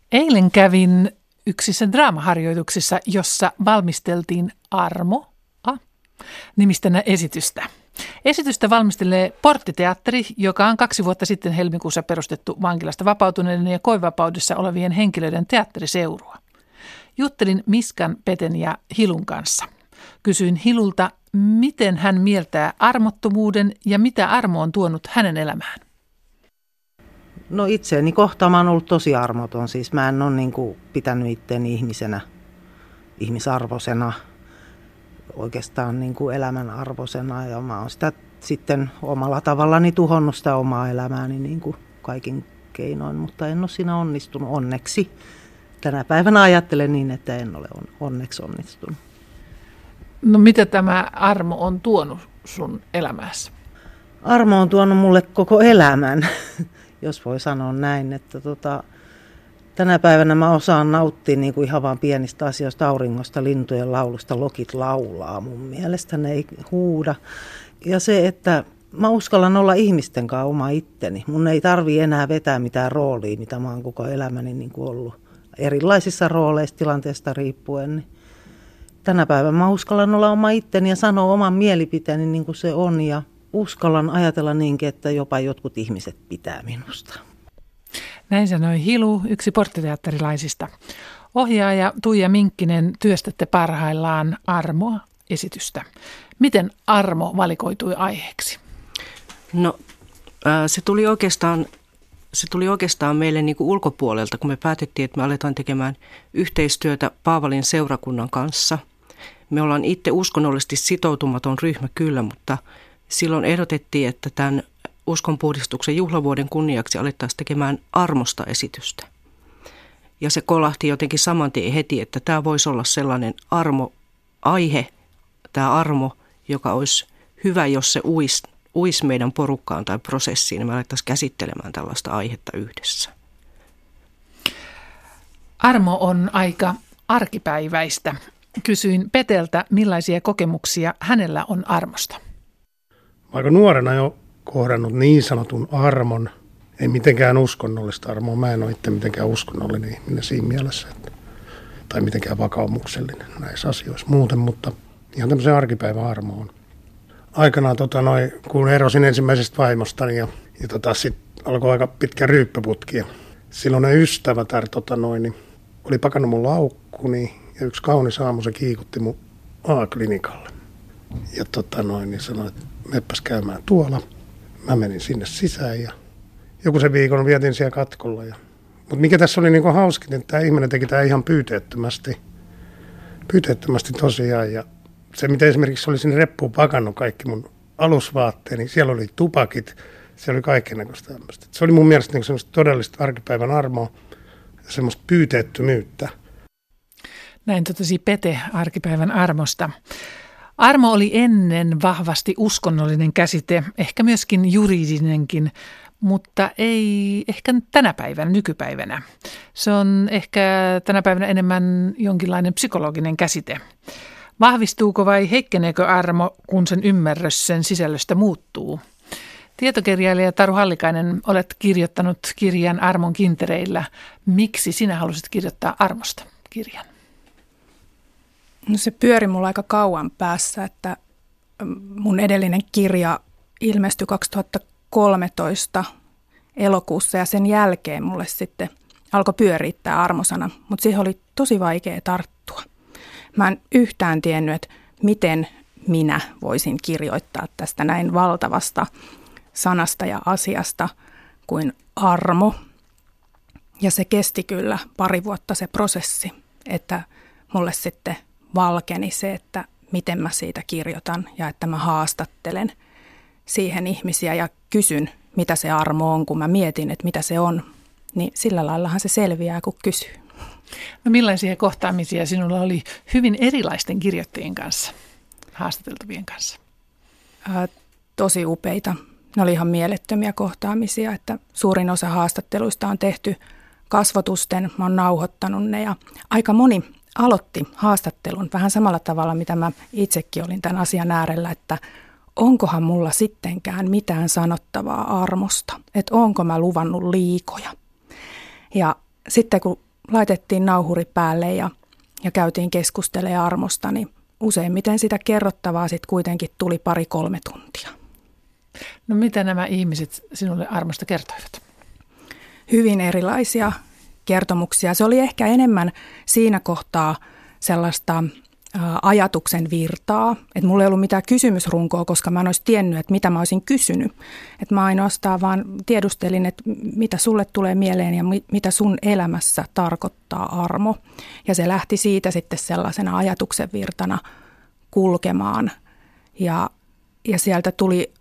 Eilen kävin yksissä draamaharjoituksissa, jossa valmisteltiin Armo-nimistä esitystä. Esitystä valmistelee Porttiteatteri, joka on 2 vuotta sitten helmikuussa perustettu vankilasta vapautuneiden ja koevapaudessa olevien henkilöiden teatteriseurua. Juttelin Miskan, Peten ja Hilun kanssa. Kysyin Hilulta, miten hän mieltää armottomuuden ja mitä armo on tuonut hänen elämään. No itseäni kohtaan mä oon ollut tosi armoton. Siis mä en ole pitänyt itteeni ihmisenä, ihmisarvoisena, oikeastaan elämän arvoisena. Ja mä oon sitä sitten omalla tavallani tuhonnut sitä omaa elämääni kaikin keinoin, mutta en ole siinä onnistunut onneksi. Tänä päivänä ajattelen niin, että en ole onneksi onnistunut. No mitä tämä armo on tuonut sun elämässä? Armo on tuonut mulle koko elämän, jos voi sanoa näin, että tänä päivänä mä osaan nauttia ihan vaan pienistä asioista, auringosta, lintujen laulusta, lokit laulaa mun mielestä, ne ei huuda. Ja se, että mä uskallan olla ihmisten kanssa oma itteni. Mun ei tarvii enää vetää mitään roolia, mitä mä oon koko elämäni ollut erilaisissa rooleissa tilanteesta riippuen. Niin tänä päivänä mä uskallan olla oma itteni ja sanoa oman mielipiteeni niin kuin se on ja uskallan ajatella niinkin, että jopa jotkut ihmiset pitää minusta. Näin sanoi Hilu, yksi porttiteatterilaisista. Ohjaaja Tuija Minkkinen, työstätte parhaillaan Armo-esitystä. Miten armo valikoitui aiheeksi? No se tuli oikeastaan meille ulkopuolelta, kun me päätettiin, että me aletaan tekemään yhteistyötä Paavalin seurakunnan kanssa. Me ollaan itse uskonnollisesti sitoutumaton ryhmä kyllä, mutta silloin ehdotettiin, että tämän uskonpuhdistuksen juhlavuoden kunniaksi alettaisiin tekemään armosta esitystä. Ja se kolahti jotenkin saman tien heti, että tämä voisi olla sellainen armo-aihe, tämä armo, joka olisi hyvä, jos se uisi meidän porukkaan tai prosessiin, ja me alettaisiin käsittelemään tällaista aihetta yhdessä. Armo on aika arkipäiväistä. Kysyin Peteltä, millaisia kokemuksia hänellä on armosta. Aika nuorena jo kohdannut niin sanotun armon, ei mitenkään uskonnollista armoa. Mä en ole itse mitenkään uskonnollinen ihminen siinä mielessä, tai mitenkään vakaumuksellinen näissä asioissa muuten, mutta ihan tämmöisen arkipäivän armo on. Aikanaan, kun erosin ensimmäisestä vaimostani ja sitten alkoi aika pitkä ryyppöputki. Ja silloin ne ystävät oli pakannut mun laukkuni ja yksi kaunis aamu se kiikutti mun A-klinikalle. Ja niin sanoi, että menepäs käymään tuolla. Mä menin sinne sisään ja joku sen viikon vietin siellä katkolla. Mutta mikä tässä oli hauskin, että tämä ihminen teki tämä ihan pyyteettömästi tosiaan. Ja se, mitä esimerkiksi oli sinne reppuun pakannut kaikki mun alusvaatteeni, siellä oli tupakit, siellä oli kaikennäköistä tämmöistä. Se oli mun mielestä semmoista todellista arkipäivän armoa ja semmoista pyyteettömyyttä. Näin totesi Pete arkipäivän armosta. Armo oli ennen vahvasti uskonnollinen käsite, ehkä myöskin juridinenkin, mutta ei ehkä tänä päivänä, nykypäivänä. Se on ehkä tänä päivänä enemmän jonkinlainen psykologinen käsite. Vahvistuuko vai heikkeneekö armo, kun sen ymmärrys sen sisällöstä muuttuu? Tietokirjailija Taru Hallikainen, olet kirjoittanut kirjan Armon kintereillä. Miksi sinä halusit kirjoittaa armosta kirjan? No se pyöri mulla aika kauan päässä, että mun edellinen kirja ilmestyi 2013 elokuussa ja sen jälkeen mulle sitten alkoi pyörittää armosana, mutta siihen oli tosi vaikea tarttua. Mä en yhtään tiennyt, että miten minä voisin kirjoittaa tästä näin valtavasta sanasta ja asiasta kuin armo. Ja se kesti kyllä 2 vuotta se prosessi, että mulle sitten valkeni se, että miten mä siitä kirjoitan ja että mä haastattelen siihen ihmisiä ja kysyn, mitä se armo on, kun mä mietin, että mitä se on. Niin sillä laillahan se selviää, kun kysyy. No millaisia kohtaamisia sinulla oli hyvin erilaisten kirjoittajien kanssa, haastateltavien kanssa? Tosi upeita. Ne oli ihan mielettömiä kohtaamisia, että suurin osa haastatteluista on tehty kasvotusten. Mä oon nauhoittanut ne ja aika moni aloitti haastattelun vähän samalla tavalla, mitä mä itsekin olin tämän asian äärellä, että onkohan mulla sittenkään mitään sanottavaa armosta, että onko mä luvannut liikoja. Ja sitten kun laitettiin nauhuri päälle ja käytiin keskustelemaan armosta, niin useimmiten sitä kerrottavaa sitten kuitenkin tuli 2-3 tuntia. No mitä nämä ihmiset sinulle armosta kertoivat? Hyvin erilaisia kertomuksia. Se oli ehkä enemmän siinä kohtaa sellaista ajatuksen virtaa. Että mulla ei ollut mitään kysymysrunkoa, koska mä en olisi tiennyt, että mitä mä olisin kysynyt. Että mä ainoastaan vaan tiedustelin, että mitä sulle tulee mieleen ja mitä sun elämässä tarkoittaa armo. Ja se lähti siitä sitten sellaisena ajatuksen virtana kulkemaan. Ja sieltä tuli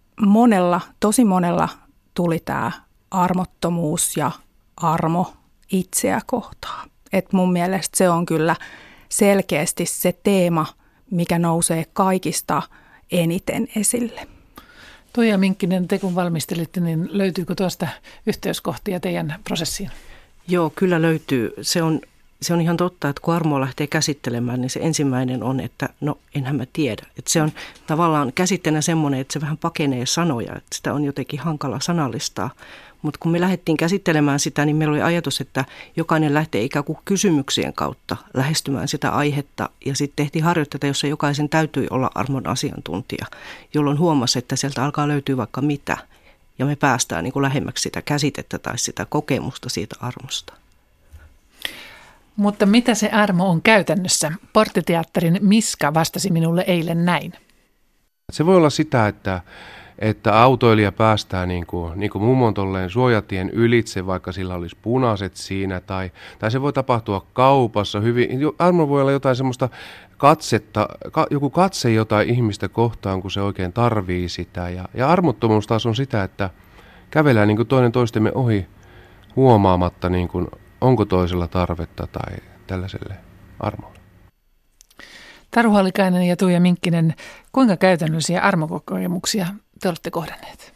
tosi monella tuli tämä armottomuus ja armo itseä kohtaan. Et mun mielestä se on kyllä selkeästi se teema, mikä nousee kaikista eniten esille. Tuija Minkkinen, te kun valmistelitte, niin löytyykö tuosta yhteyskohtia teidän prosessiin? Joo, kyllä löytyy. Se on ihan totta, että kun armoa lähtee käsittelemään, niin se ensimmäinen on, että no enhän mä tiedä. Että se on tavallaan käsitteenä semmoinen, että se vähän pakenee sanoja, että sitä on jotenkin hankala sanallistaa. Mutta kun me lähdettiin käsittelemään sitä, niin meillä oli ajatus, että jokainen lähtee ikään kuin kysymyksien kautta lähestymään sitä aihetta. Ja sitten tehtiin harjoitteita, jossa jokaisen täytyi olla armon asiantuntija, jolloin huomasi, että sieltä alkaa löytyä vaikka mitä. Ja me päästään niin kuin lähemmäksi sitä käsitettä tai sitä kokemusta siitä armosta. Mutta mitä se armo on käytännössä? Porttiteatterin Miska vastasi minulle eilen näin. Se voi olla sitä, että autoilija päästää niin kuin mummon tolleen suojatien ylitse, vaikka sillä olisi punaiset siinä, tai se voi tapahtua kaupassa hyvin. Armo voi olla jotain semmoista katsetta, joku katse jotain ihmistä kohtaan, kun se oikein tarvii sitä. Ja armottomuus taas on sitä, että kävellään niin kuin toinen toistemme ohi huomaamatta, niin kuin, onko toisella tarvetta tai tällaiselle armolle. Taru Hallikainen ja Tuija Minkkinen, kuinka käytännöllisiä armokokemuksia te olette kohdanneet?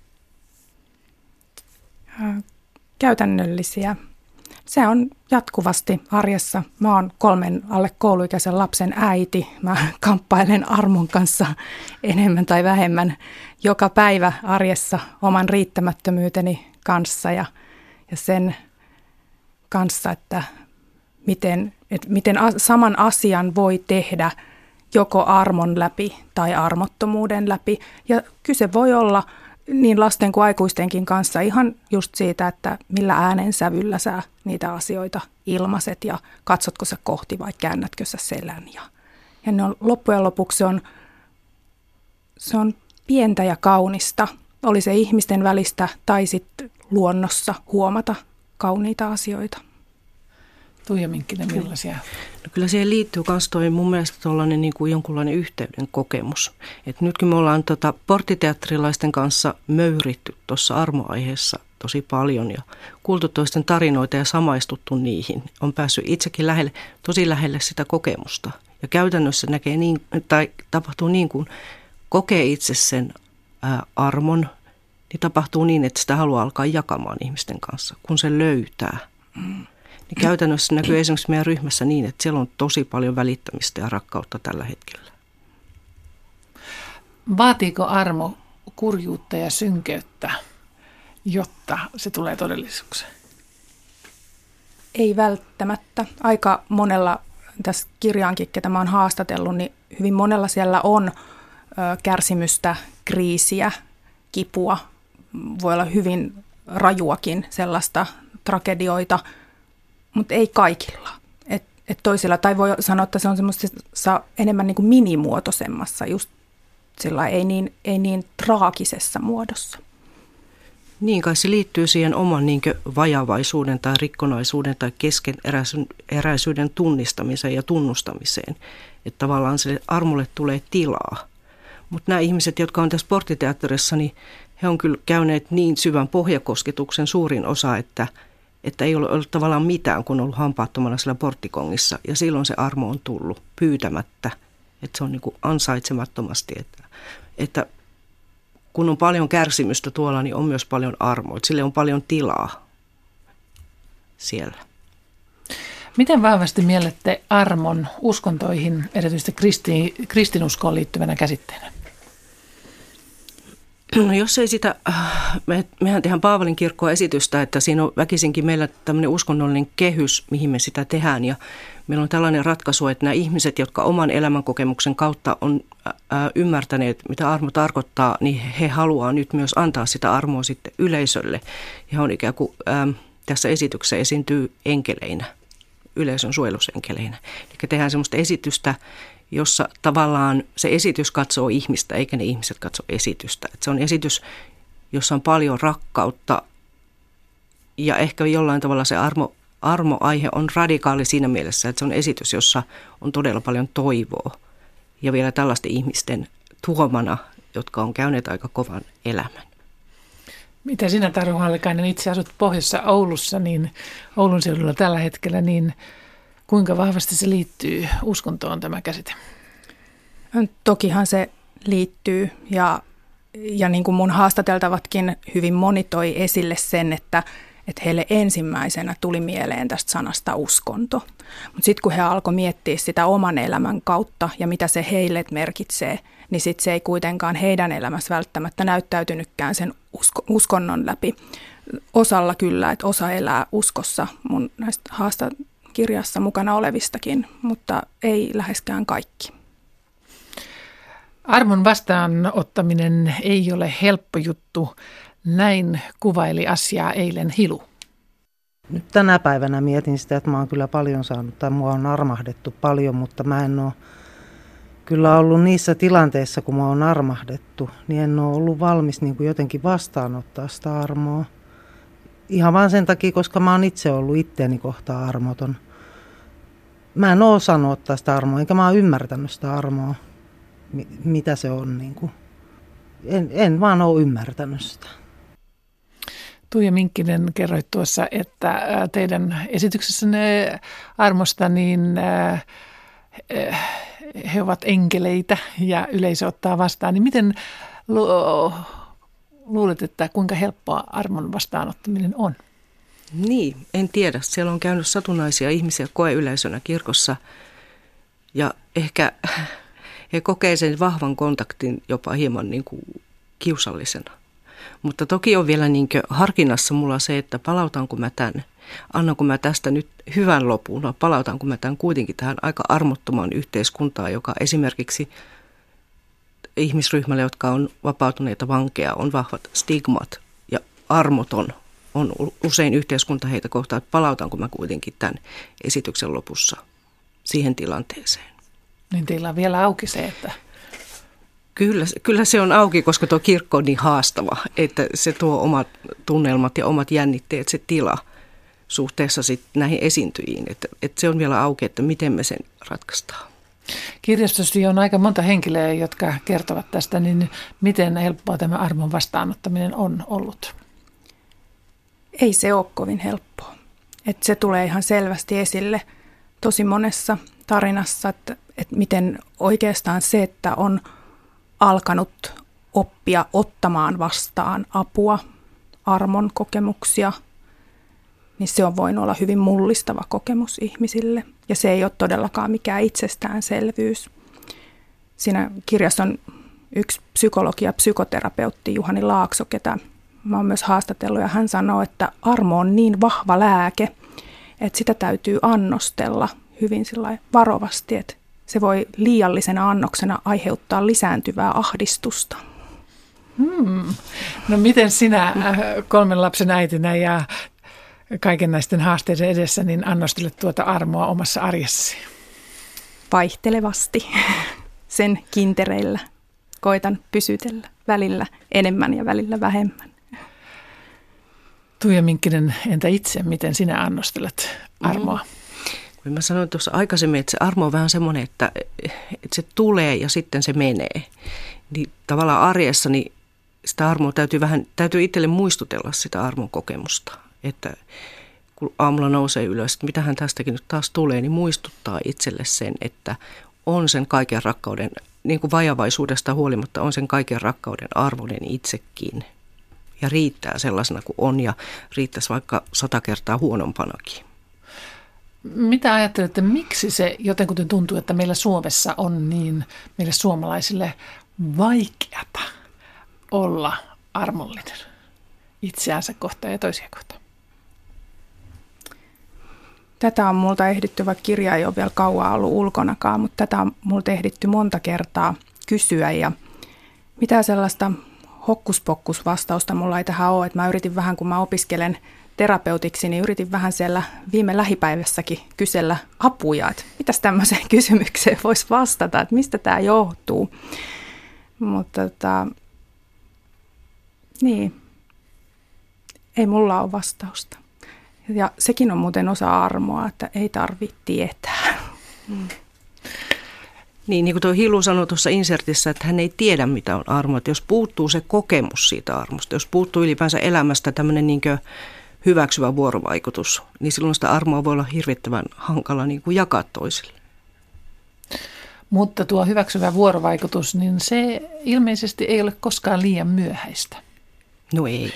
Käytännöllisiä. Se on jatkuvasti arjessa. Mä oon 3 alle kouluikäisen lapsen äiti. Mä kamppailen armon kanssa enemmän tai vähemmän joka päivä arjessa oman riittämättömyyteni kanssa ja sen kanssa, että miten saman asian voi tehdä joko armon läpi tai armottomuuden läpi. Ja kyse voi olla niin lasten kuin aikuistenkin kanssa ihan just siitä, että millä äänensävyllä sä niitä asioita ilmaiset ja katsotko sä kohti vai käännätkö sä selän. Ja ne on, loppujen lopuksi se on pientä ja kaunista. Oli se ihmisten välistä tai sitten luonnossa huomata kauniita asioita. Tuija Minkkinen, millaisia? No kyllä siihen liittyy myös toi mun mielestä tuollainen niin kuin jonkunlainen yhteyden kokemus. Et nyt kun me ollaan porttiteatterilaisten kanssa möyritty tuossa armoaiheessa tosi paljon ja kuultu toisten tarinoita ja samaistuttu niihin, on päässyt itsekin tosi lähelle sitä kokemusta. Ja käytännössä näkee niin, tai tapahtuu niin kuin kokee itse sen armon, niin tapahtuu niin, että sitä haluaa alkaa jakamaan ihmisten kanssa, kun se löytää. Niin käytännössä näkyy esimerkiksi meidän ryhmässä niin, että siellä on tosi paljon välittämistä ja rakkautta tällä hetkellä. Vaatiiko armo kurjuutta ja synkeyttä, jotta se tulee todellisuuteen? Ei välttämättä. Aika monella tässä kirjaankin, ketä mä oon haastatellut, niin hyvin monella siellä on kärsimystä, kriisiä, kipua. Voi olla hyvin rajuakin sellaista tragedioita, mutta ei kaikilla. Et toisilla, tai voi sanoa, että se on semmoisessa enemmän niin kuin minimuotoisemmassa, just sillä ei niin traagisessa muodossa. Niin kai se liittyy siihen oman niin kuin vajavaisuuden tai rikkonaisuuden tai keskeneräisyyden tunnistamiseen ja tunnustamiseen. Että tavallaan sille armolle tulee tilaa. Mutta nämä ihmiset, jotka on tässä porttiteatterissa, niin he on kyllä käyneet niin syvän pohjakosketuksen suurin osa, että ei ole ollut tavallaan mitään, kun on ollut hampaattomana siellä porttikongissa. Ja silloin se armo on tullut pyytämättä, että se on niin kuin ansaitsemattomasti. Että kun on paljon kärsimystä tuolla, niin on myös paljon armoa. Sille on paljon tilaa siellä. Miten vahvasti miellätte armon uskontoihin, erityisesti kristinuskoon liittyvänä käsitteenä? No jos ei sitä, mehän tehdään Paavalin kirkkoa esitystä, että siinä on väkisinkin meillä tämmöinen uskonnollinen kehys, mihin me sitä tehdään. Ja meillä on tällainen ratkaisu, että nämä ihmiset, jotka oman elämänkokemuksen kautta on ymmärtäneet, mitä armo tarkoittaa, niin he haluaa nyt myös antaa sitä armoa sitten yleisölle. Ja on ikään kuin tässä esityksessä esiintyy enkeleinä, yleisön suojelusenkeleinä. Eli tehdään semmoista esitystä, jossa tavallaan se esitys katsoo ihmistä, eikä ne ihmiset katso esitystä. Et se on esitys, jossa on paljon rakkautta ja ehkä jollain tavalla se armoaihe on radikaali siinä mielessä, että se on esitys, jossa on todella paljon toivoa ja vielä tällaisten ihmisten tuomana, jotka on käyneet aika kovan elämän. Mitä sinä, Taru Hallikainen, itse asut pohjoissa Oulussa, niin Oulun seudulla tällä hetkellä, niin kuinka vahvasti se liittyy uskontoon tämä käsite? Tokihan se liittyy ja niin kuin mun haastateltavatkin hyvin moni toi esille sen, että heille ensimmäisenä tuli mieleen tästä sanasta uskonto. Mutta sitten kun he alkoi miettiä sitä oman elämän kautta ja mitä se heille merkitsee, niin sitten se ei kuitenkaan heidän elämässä välttämättä näyttäytynytkään sen uskonnon läpi. Osalla kyllä, että osa elää uskossa mun näistä haastakirjassa mukana olevistakin, mutta ei läheskään kaikki. Armon vastaanottaminen ei ole helppo juttu. Näin kuvaili asiaa eilen Hilu. Nyt tänä päivänä mietin sitä, että mä oon kyllä paljon saanut, tai mua on armahdettu paljon, mutta mä en ole kyllä ollut niissä tilanteissa, kun mä oon armahdettu, niin en ole ollut valmis niin kuin jotenkin vastaanottaa sitä armoa. Ihan vaan sen takia, koska mä oon itse ollut itteeni kohtaan armoton. Mä en ole osannut ottaa sitä armoa, enkä mä oon ymmärtänyt sitä armoa, mitä se on. Niin kuin. En vaan ole ymmärtänyt sitä. Tuija Minkkinen, kerroit tuossa, että teidän esityksessänne armosta, niin he ovat enkeleitä ja yleisö ottaa vastaan. Niin miten luulet, että kuinka helppoa armon vastaanottaminen on? Niin, en tiedä. Siellä on käynyt satunnaisia ihmisiä koeyleisönä kirkossa ja ehkä he kokee sen vahvan kontaktin jopa hieman niin kuin kiusallisena. Mutta toki on vielä niin kuin harkinnassa mulla se, että palautanko mä tämän, annanko mä tästä nyt hyvän lopun, vai palautanko mä tämän kuitenkin tähän aika armottomaan yhteiskuntaan, joka esimerkiksi ihmisryhmälle, jotka on vapautuneita vankeja, on vahvat stigmat ja armoton on usein yhteiskunta heitä kohtaan, että palautanko mä kuitenkin tämän esityksen lopussa siihen tilanteeseen. Niin teillä on vielä auki se, että... Kyllä se on auki, koska tuo kirkko on niin haastava, että se tuo omat tunnelmat ja omat jännitteet, se tila suhteessa sitten näihin esiintyjiin. Että se on vielä auki, että miten me sen ratkaistaan. Kirjastossa on aika monta henkilöä, jotka kertovat tästä, niin miten helppoa tämä armon vastaanottaminen on ollut? Ei se ole kovin helppoa. Että se tulee ihan selvästi esille tosi monessa tarinassa, että miten oikeastaan se, että on alkanut oppia ottamaan vastaan apua, armon kokemuksia, niin se on voinut olla hyvin mullistava kokemus ihmisille. Ja se ei ole todellakaan mikään itsestäänselvyys. Siinä kirjassa on yksi psykologi ja psykoterapeutti Juhani Laakso, ketä mä oon myös haastatellut, ja hän sanoo, että armo on niin vahva lääke, että sitä täytyy annostella hyvin varovasti, että se voi liiallisena annoksena aiheuttaa lisääntyvää ahdistusta. No miten sinä 3 lapsen äitinä ja kaiken näisten haasteiden edessä niin annostelet tuota armoa omassa arjessasi? Vaihtelevasti, sen kintereillä. Koitan pysytellä välillä enemmän ja välillä vähemmän. Tuija Minkkinen, entä itse, miten sinä annostelet armoa? Mä sanoin tuossa aikaisemmin, että se armo on vähän semmoinen, että se tulee ja sitten se menee. Niin tavallaan arjessa niin sitä armoa täytyy itselle muistutella sitä armon kokemusta. Että kun aamulla nousee ylös, että mitähän tästäkin nyt taas tulee, niin muistuttaa itselle sen, että on sen kaiken rakkauden, niin kuin vajavaisuudesta huolimatta, on sen kaiken rakkauden arvoinen itsekin. Ja riittää sellaisena kuin on ja riittäisi vaikka 100 kertaa huonompanakin. Mitä ajattelette, miksi se jotenkin tuntuu, että meillä Suomessa on niin meille suomalaisille vaikeata olla armollinen itseänsä kohtaan ja toisia kohtaan? Tätä on multa ehditty, vaikka kirja ei ole vielä kauan ollut ulkonakaan, mutta tätä on multa ehditty monta kertaa kysyä ja mitään sellaista hokkuspokkusvastausta mulla ei tähän ole. Että mä yritin vähän, kun mä opiskelen terapeutiksi, niin yritin vähän siellä viime lähipäivässäkin kysellä apuja, että mitäs tämmöiseen kysymykseen voisi vastata, että mistä tämä johtuu. Mutta niin, ei mulla ole vastausta. Ja sekin on muuten osa armoa, että ei tarvitse tietää. Niin kuin tuo Hilu sanoi tuossa insertissä, että hän ei tiedä, mitä on armo. Että jos puuttuu se kokemus siitä armosta, jos puuttuu ylipäänsä elämästä tämmöinen niin kuin hyväksyvä vuorovaikutus, niin silloin sitä armoa voi olla hirvittävän hankala niin kuin jakaa toisille. Mutta tuo hyväksyvä vuorovaikutus, niin se ilmeisesti ei ole koskaan liian myöhäistä. No ei.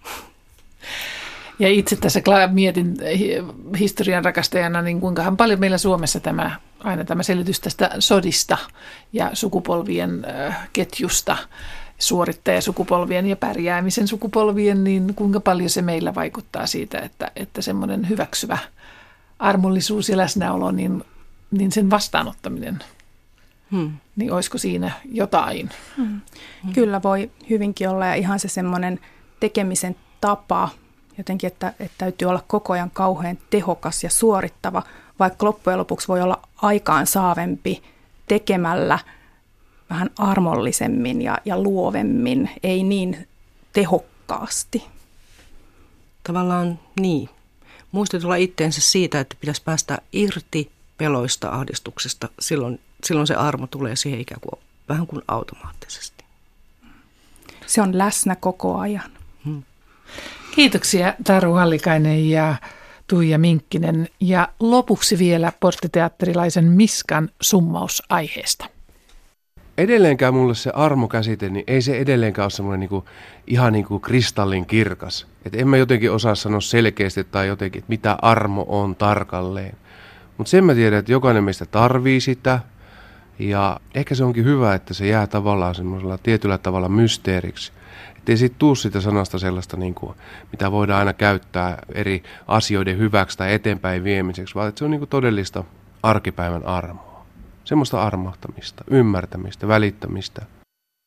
Ja itse tässä mietin historian rakastajana, niin kuinkahan paljon meillä Suomessa aina tämä selitys tästä sodista ja sukupolvien ketjusta, suorittajasukupolvien ja pärjäämisen sukupolvien, niin kuinka paljon se meillä vaikuttaa siitä, että semmoinen hyväksyvä armollisuus ja läsnäolo, niin sen vastaanottaminen, niin olisiko siinä jotain? Kyllä voi hyvinkin olla ja ihan se semmoinen tekemisen tapa, jotenkin, että täytyy olla koko ajan kauhean tehokas ja suorittava, vaikka loppujen lopuksi voi olla aikaansaavempi tekemällä vähän armollisemmin ja luovemmin, ei niin tehokkaasti. Tavallaan niin. Muistutulla itteensä siitä, että pitäisi päästä irti peloista, ahdistuksesta. Silloin se armo tulee siihen ikään kuin vähän kuin automaattisesti. Se on läsnä koko ajan. Kiitoksia Taru Hallikainen ja Tuija Minkkinen. Ja lopuksi vielä porttiteatterilaisen Miskan summaus aiheesta. Edelleenkään mulle se armokäsite, niin ei se edelleenkään ole semmoinen ihan kristallin kirkas. Että en mä jotenkin osaa sanoa selkeästi tai jotenkin, että mitä armo on tarkalleen. Mutta sen mä tiedän, että jokainen meistä tarvii sitä. Ja ehkä se onkin hyvä, että se jää tavallaan semmoisella tietyllä tavalla mysteeriksi. Että ei siitä tule sitä sanasta sellaista, mitä voidaan aina käyttää eri asioiden hyväksi tai eteenpäin viemiseksi, vaan että se on todellista arkipäivän armoa. Semmoista armahtamista, ymmärtämistä, välittämistä.